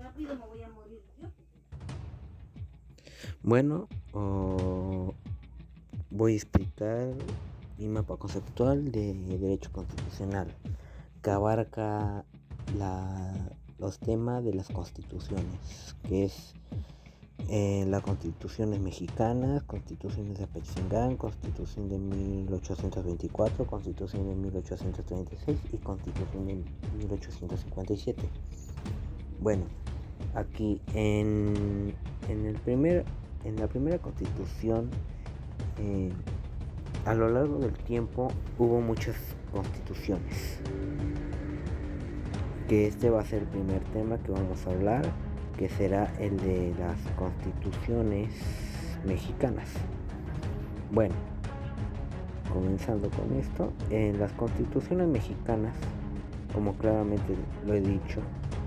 Bueno, voy a explicar mi mapa conceptual de derecho constitucional, que abarca los temas de las constituciones, que es las constituciones mexicanas, constituciones de Apatzingán, constitución de 1824, constitución de 1836 y constitución de 1857. Bueno, aquí en la primera constitución, a lo largo del tiempo hubo muchas constituciones, que este va a ser el primer tema que vamos a hablar, que será el de las constituciones mexicanas. Bueno, comenzando con esto, en las constituciones mexicanas, como claramente lo he dicho,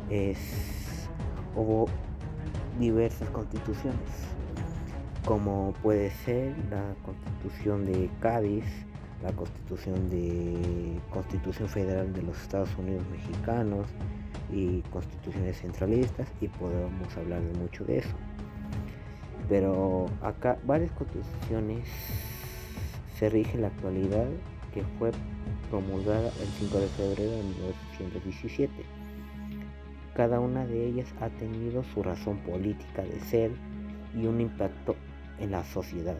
hubo diversas constituciones, como puede ser la Constitución de Cádiz, la Constitución Federal de los Estados Unidos Mexicanos y constituciones centralistas, y podemos hablar de mucho de eso. Pero acá varias constituciones se rigen en la actualidad, que fue promulgada el 5 de febrero de 1917. Cada una de ellas ha tenido su razón política de ser y un impacto en la sociedad,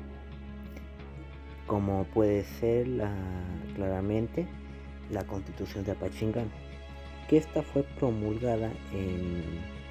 como puede ser claramente la Constitución de Apatzingán, que esta fue promulgada en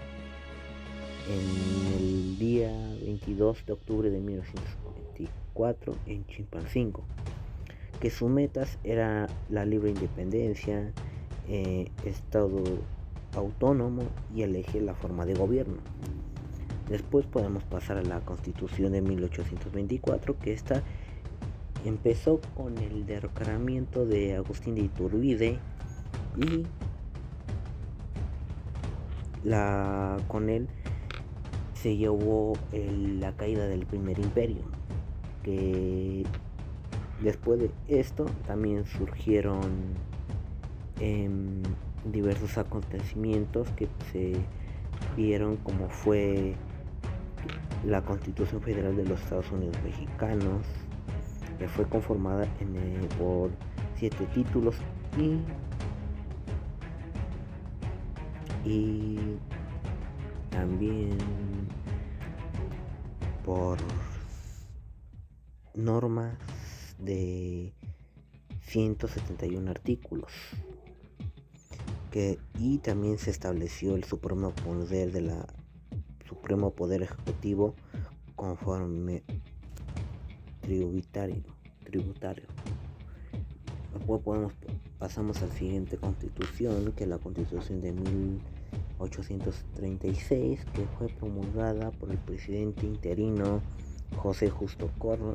el día 22 de octubre de 1944 en Chilpancingo, que sus metas era la libre independencia, Estado autónomo y elegir la forma de gobierno. Después podemos pasar a la Constitución de 1824, que esta empezó con el derrocamiento de Agustín de Iturbide y con él se llevó la caída del primer imperio, que después de esto también surgieron diversos acontecimientos que se vieron, como fue la Constitución Federal de los Estados Unidos Mexicanos, que fue conformada por 7 títulos y también por normas de 171 artículos, y también se estableció el supremo poder ejecutivo conforme tributario. Después pasamos a la siguiente constitución, que es la Constitución de 1836, que fue promulgada por el presidente interino José Justo Corro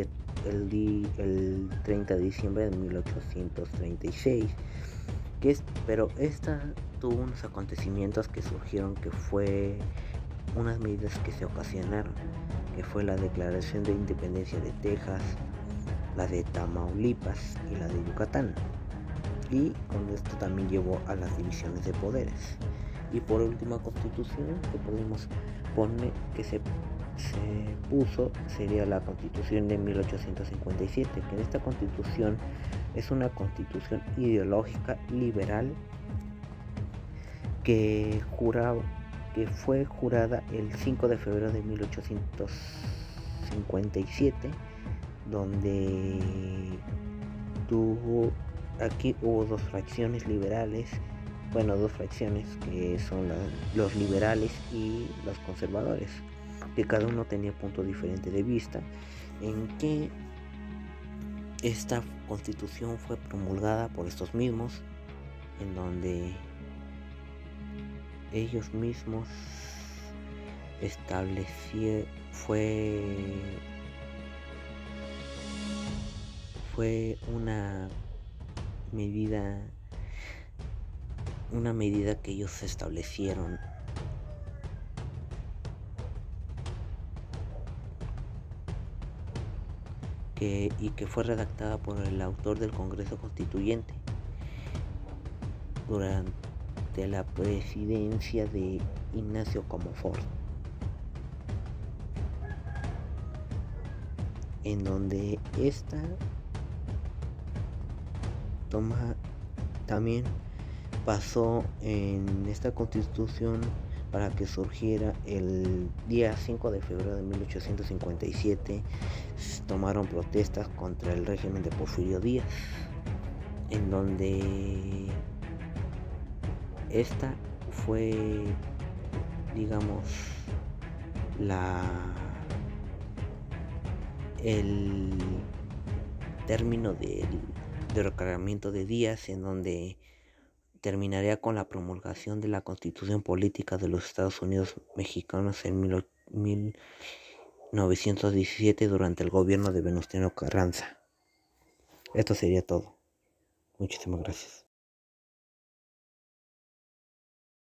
el 30 de diciembre de 1836, pero esta tuvo unos acontecimientos que surgieron, que fue unas medidas que se ocasionaron, que fue la Declaración de Independencia de Texas, la de Tamaulipas y la de Yucatán, y con esto también llevó a las divisiones de poderes. Y por última constitución que podemos poner, que se puso, sería la Constitución de 1857, que en esta constitución es una constitución ideológica liberal que fue jurada el 5 de febrero de 1857, donde hubo dos fracciones liberales, dos fracciones, que son los liberales y los conservadores, que cada uno tenía punto diferente de vista, en que esta constitución fue promulgada por estos mismos, en donde ellos mismos fue una medida que ellos establecieron, y que fue redactada por el autor del Congreso Constituyente durante la presidencia de Ignacio Comonfort, en donde esta toma también pasó en esta constitución para que surgiera el día 5 de febrero de 1857. Tomaron protestas contra el régimen de Porfirio Díaz, en donde esta fue, digamos, el término del derrocamiento de Díaz, en donde terminaría con la promulgación de la Constitución Política de los Estados Unidos Mexicanos en 1917 durante el gobierno de Venustiano Carranza. Esto sería todo. Muchísimas gracias.